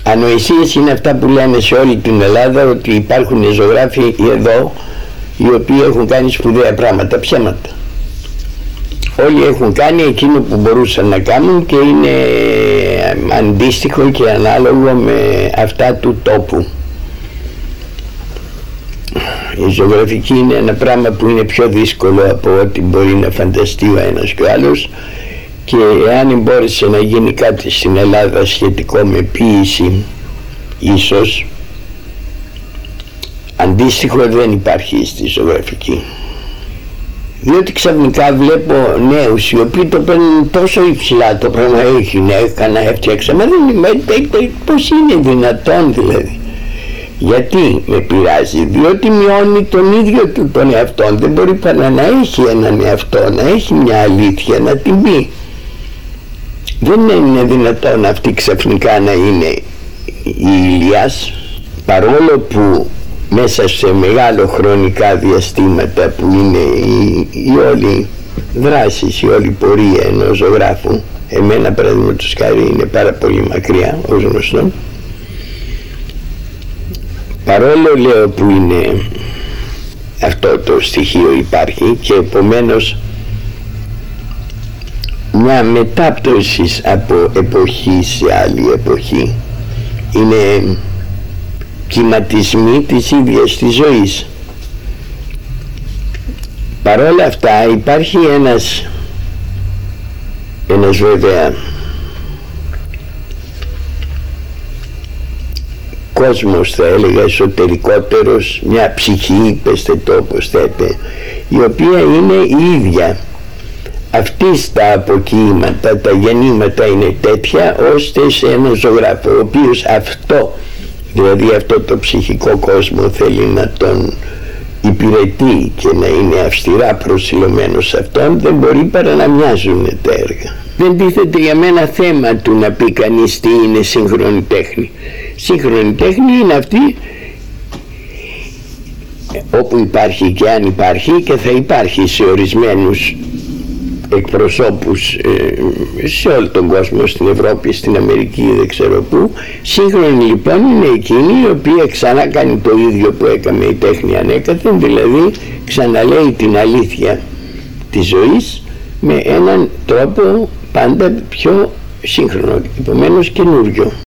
Ανοησίες είναι αυτά που λένε σε όλη την Ελλάδα ότι υπάρχουν ζωγράφοι εδώ οι οποίοι έχουν κάνει σπουδαία πράγματα, ψέματα. Όλοι έχουν κάνει εκείνο που μπορούσαν να κάνουν και είναι αντίστοιχο και ανάλογο με αυτά του τόπου. Η ζωγραφική είναι ένα πράγμα που είναι πιο δύσκολο από ό,τι μπορεί να φανταστεί ο ένας και ο άλλος, και εάν μπόρεσε να γίνει κάτι στην Ελλάδα σχετικό με ποίηση, ίσως αντίστοιχο δεν υπάρχει στη ζωγραφική. Διότι ξαφνικά βλέπω νέους οι οποίοι το παίρνουν τόσο υψηλά το πράγμα, έχει να έφτιαξα, μα δεν είναι, πώς είναι δυνατόν δηλαδή. Γιατί με πειράζει? Διότι μειώνει τον ίδιο του τον εαυτό. Δεν μπορεί παρά να έχει έναν εαυτό, να έχει μια αλήθεια, να την πει. Δεν είναι δυνατόν αυτή ξαφνικά να είναι η Ηλίας, παρόλο που μέσα σε μεγάλο χρονικά διαστήματα που είναι η όλη δράση, η όλη πορεία ενός ζωγράφου, εμένα παραδείγματος χάρη είναι πάρα πολύ μακριά ως γνωστό, παρόλο λέω που είναι αυτό το στοιχείο υπάρχει και επομένως μια μετάπτωση από εποχή σε άλλη εποχή, είναι κυματισμοί της ίδιας της ζωής. Παρόλα αυτά υπάρχει ένας βέβαια κόσμος, θα έλεγα εσωτερικότερος, μια ψυχή, πέστε το όπως θέτε, η οποία είναι η ίδια. Αυτή τα αποκοίηματα, τα γεννήματα είναι τέτοια ώστε σε έναν ζωγράφο, ο οποίος αυτό, δηλαδή αυτό το ψυχικό κόσμο θέλει να τον υπηρετεί και να είναι αυστηρά προσιλωμένος σε αυτόν, δεν μπορεί παρά να μοιάζουν τα έργα. Δεν τίθεται για μένα θέμα του να πει κανείς τι είναι σύγχρονη τέχνη. Σύγχρονη τέχνη είναι αυτή όπου υπάρχει και αν υπάρχει, και θα υπάρχει σε ορισμένους εκπροσώπους σε όλο τον κόσμο, στην Ευρώπη, στην Αμερική, δεν ξέρω πού. Σύγχρονη λοιπόν είναι εκείνη η οποία ξανά κάνει το ίδιο που έκανε η τέχνη ανέκαθεν, δηλαδή ξαναλέει την αλήθεια της ζωής με έναν τρόπο πάντα πιο σύγχρονο, επομένως καινούριο.